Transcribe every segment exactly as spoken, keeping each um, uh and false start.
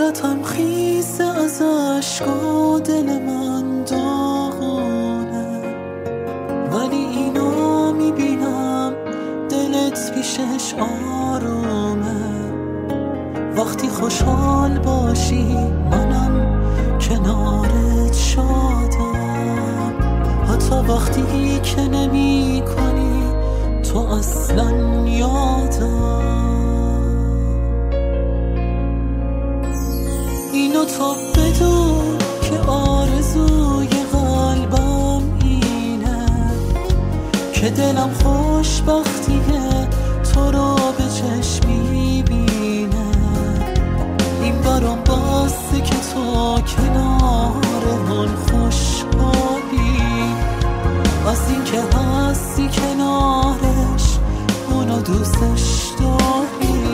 صورتم خیسه از عشق و دل من داغونه، ولی اینا میبینم دلت پیشش آرومه. وقتی خوشحال باشی منم کنارت شادم، حتی وقتی که نمی کنی تو اصلا یادم. اینو تو بدون که آرزوی قلبم اینه که دلم خوشبختیه تو رو به چشم میبینه. این برام باسته که تو کنار من خوشحالی، از این که هستی کنارش اونو دوستش داری.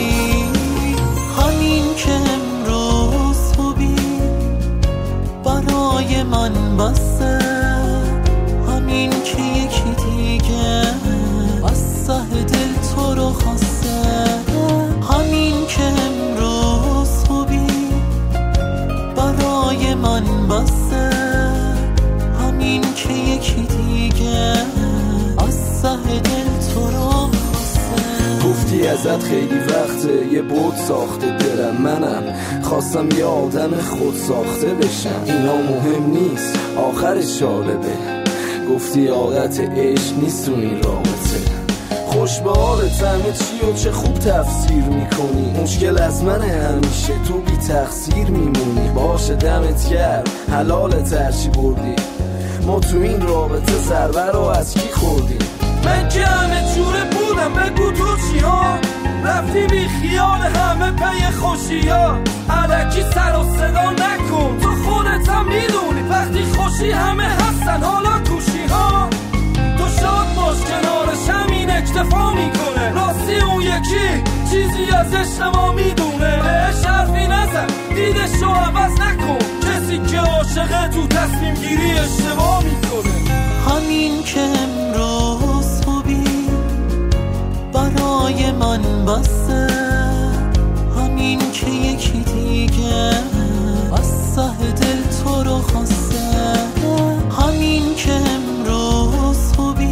همین که امروز خوبی برای من بسه، همین که یکی دیگه از ته دل تو رو خواسته. همین که امروز خوبی برای من بسه، همین که یکی دیگه از ته دل تو رو خواسته. گفتی ازت خیلی وقته یه بود ساخته دلم، منم خواستم یه آدم خود ساخته بشم. اینا مهم نیست آخرش جالبه، گفتی عادت عشق نیست تو این رابطه. خوش به حالت همه چی و چه خوب تفسیر میکنی، مشکل از منه همیشه تو بی تقصیر میمونی. باشه دمت گرم حلالت هرچی بردی، ما تو این رابطه ضربه رو از کی خوردی؟ من که همه جوره بودم بگو تو چی ها، رفتی بی خیال همه پی خوشی ها. الکی سر و صدا نکن تو خودت هم میدونی وقتی خوشی همه هستن حالا کوشی ها. تو شاد باش کنارش همین اکتفا میکنه، راستی اون یکی چیزی از عشق ما میدونه. بهش حرفی نزن دیدش رو عوض نکن، کسی که عاشقه تو تصمیم گیری اشتباه میکنه. همین که امروز خوبی برای من بسه، همین که یکی دیگه از ته دل تو رو خواسته. همین که امروز خوبی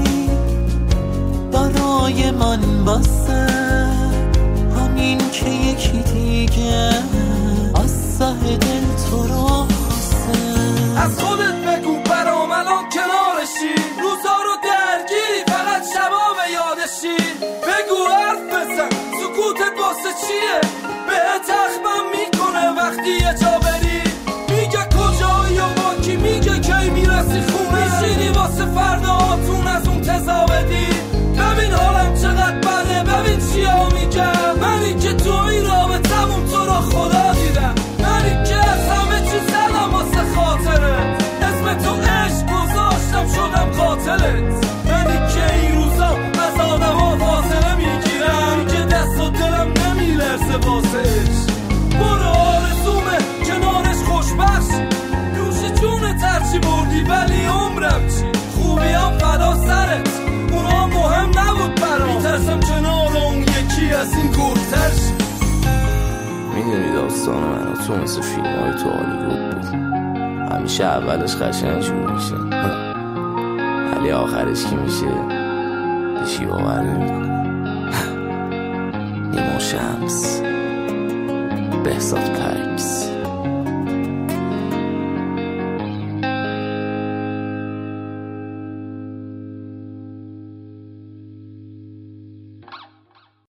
برای من بسه، همین که یکی دیگه از ته دل تو رو خواسته. از خودت بگو برام الان کنارشی، روزا رو درگیری فقط شبا به یادشی. بگو حرف بزن سکوتت واسه چیه، بهت اخمم میکنه وقتی یه جا بری. میگه کجایی و با کی، میگه کی میرسی خونه، میشینی واسه فردا هاتون از اون تزا بدی. ببین حالم چقدر بده ببین چیا میگم، منی که تو این رابطمون تو رو خدا دیدم. منی که از همه چی زدم واسه خاطرت، اسم تو عشق گذاشتم شدم قاتلت. منی که این روزا از آدم ها فاصله میگیرم، که دست و دلم نمیلرزه واسه عشق. برو آرزومه کنارش خوشبخش، نوش جون ترچی بردی ولی عمرم چی. خوبی هم فدا سرت اونا مهم نبود برام، میترسم کنار اون یکی از این گرتر شی. میدونی داستان من و تو مثل فیلم های تو هالیوود بود، همیشه اولش قشنگ شروع میشه ولی آخرش که میشه هیچی باور نمیکنه. نیما شمس، بهزاد پکس.